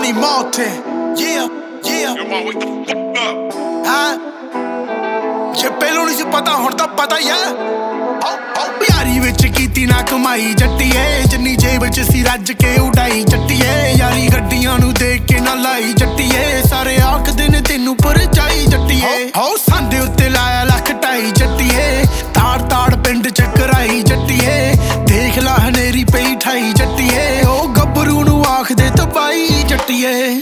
Tony Martin, yeah, yeah. Yo, man, wake the fuck up. ਹਾਂ ਜੇ ਪਹਿਲੋਂ ਨਹੀਂ ਸੀ ਪਤਾ ਹੁਣ ਤਾਂ ਪਤਾ ਹੀ ਹੈ ਯਾਰੀ ਵਿੱਚ ਕੀਤੀ ਨਾ ਕਮਾਈ ਜੱਟੀਏ ਜਿੰਨੀ ਜੇਬ ਚ ਸੀ ਰੱਜ ਕੇ ਉਡਾਈ ਜੱਟੀਏ ਯਾਰੀ ਗੱਡੀਆਂ ਨੂੰ ਦੇਖ ਕੇ ਨਾ ਲਾਈ ਜੱਟੀਏ ਸਾਰੇ ਆਖਦੇ ਨੇ ਤੈਨੂੰ ਪਰਚਾਈ ਜੱਟੀਏ ਹੋ ਸੰਦੇ ਉੱਤੇ ਲਾਇਆ ਲੱਖ ਢਾਈ ਜੱਟੀਏ ਤਾੜ ਤਾੜ ਪਿੰਡ ਚ ਕਰਾਈ ਜੱਟੀਏ ਦੇਖ ਲਾ ਹਨੇਰੀ ਪਈ ਠਾਈ ਜੱਟੀਏ ਉਹ ਗੱਭਰੂ ਨੂੰ ਆਖਦੇ ਤਬਾਈ ਜੱਟੀਏ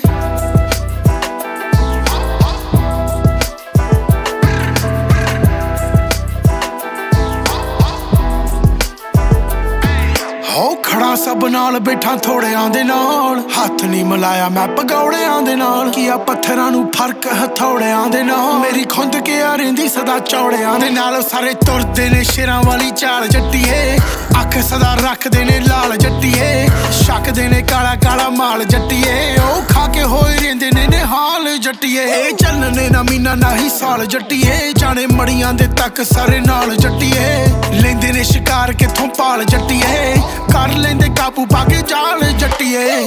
ਹੋ ਖੜਾ ਸਭ ਨਾਲ ਬੈਠਾ ਥੋੜਿਆਂ ਦੇ ਨਾਲ ਹੱਥ ਨਹੀਂ ਮਿਲਾਇਆ ਮੈਂ ਪਗੌੜਿਆਂ ਦੇ ਨਾਲ ਕੀ ਆ ਪੱਥਰਾਂ ਨੂੰ ਫਰਕ ਹਥੌੜਿਆਂ ਦੇ ਨਾਲ ਮੇਰੀ ਖੁੰਦ ਕੇ ਆ ਰਹਿੰਦੀ ਸਦਾ ਚੌੜਿਆਂ ਦੇ ਨਾਲ ਸਾਰੇ ਤੁਰਦੇ ਨੇ ਸ਼ੇਰਾਂ ਵਾਲੀ ਚਾਲ ਜੱਟੀਏ ਅੱਖ ਸਦਾ ਰੱਖਦੇ ਨੇ ਲਾਲ ਜੱਟੀਏ ਛਕਦੇ ਨੇ ਕਾਲਾ ਕਾਲਾ ਮਾਲ ਜੱਟੀਏ ਉਹ ਖਾ ਕੇ ਹੋਏ ਰਹਿੰਦੇ ਨੇ ਨਿਹਾਲ ਜੱਟੀਏ ਇਹ ਚੱਲਣੇ ਨਾ ਮੀਨਾ ਨਾ ਹੀ ਸਾਲ ਜੱਟੀਏ ਜਾਣੇ ਮੜੀਆਂ ਦੇ ਤੱਕ ਸਾਰੇ ਨਾਲ ਜੱਟੀਏ ਲੈਂਦੇ ਨੇ ਸ਼ਿਕਾਰ ਕਿੱਥੋਂ ਪਾਲ ਜੱਟੀਏ ਕਰ ਲੈਂਦੇ ਕਾਬੂ ਪਾ ਕੇ ਜਾਲ ਜੱਟੀਏ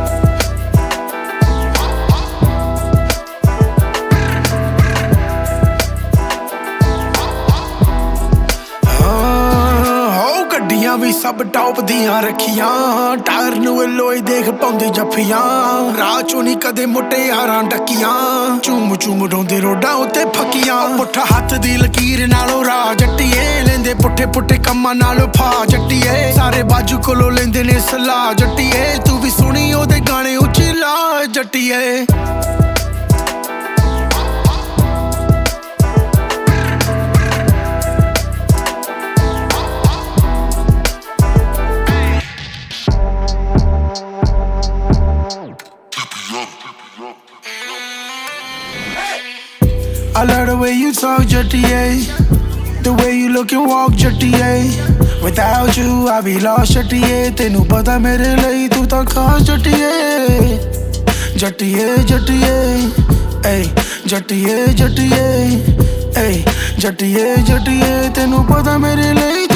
ਗੱਡੀਆਂ ਵੀ ਸਭ ਟੌਪ ਦੀਆਂ ਰੱਖੀਆਂ ਟਾਇਰ ਨੂੰ ਲੋਏ ਦੇਖ ਪਾਉਂਦੇ ਜੱਫੀਆਂ ਰਾਹ ਚੋਂ ਨੀ ਕਦੇ ਮੁਟਿਆਰਾਂ ਡੱਕੀਆਂ ਚੂਮ ਚੂਮ ਡੋਂਦੇ ਰੋਡਾਂ ਉੱਤੇ ਫੱਕੀਆਂ ਪੁੱਠਾ ਹੱਥ ਦੀ ਲਕੀਰ ਨਾਲੋਂ ਰਾਹ ਜੱਟੀਏ ਲੈਂਦੇ ਪੁੱਠੇ ਪੁੱਠੇ ਕੰਮਾਂ ਨਾਲੋਂ ਫਾ ਜੱਟੀਏ ਸਾਰੇ ਬਾਜੂ ਕੋਲੋਂ ਲੈਂਦੇ ਨੇ ਸਲਾਹ ਜੱਟੀਏ ਤੂੰ ਵੀ ਸੁਣੀ ਉਹਦੇ ਗਾਣੇ ਉੱਚੀ ਲਾ ਜੱਟੀਏ I love the way you talk, Jattiye. The way you look and walk, Jattiye. Without you, I'd be lost, Jattiye. Tenu pata mere layi tu ta khaas, Jattiye. Jattiye, Jattiye, ay, Jattiye, Jattiye, ay, Jattiye, Jattiye. Tenu pata mere layi